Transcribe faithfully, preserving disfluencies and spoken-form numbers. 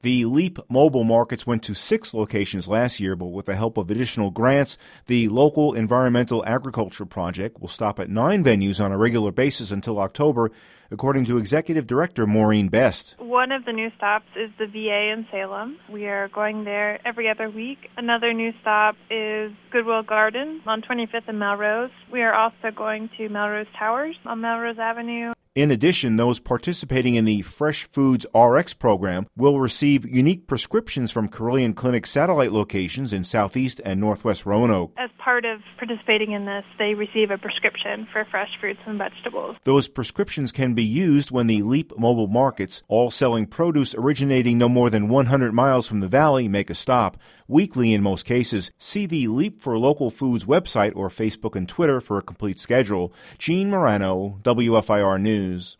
The LEAP mobile markets went to six locations last year, but with the help of additional grants, the local environmental agriculture project will stop at nine venues on a regular basis until October, according to Executive Director Maureen Best. One of the new stops is the V A in Salem. We are going there every other week. Another new stop is Goodwill Garden on twenty-fifth and Melrose. We are also going to Melrose Towers on Melrose Avenue. In addition, those participating in the Fresh Foods R X program will receive unique prescriptions from Carilion Clinic satellite locations in Southeast and Northwest Roanoke. As part of participating in this, they receive a prescription for fresh fruits and vegetables. Those prescriptions can be used when the LEAP mobile markets, all selling produce originating no more than one hundred miles from the valley, make a stop. Weekly in most cases. See the Leap for Local Foods website or Facebook and Twitter for a complete schedule. Gene Morano, W F I R News.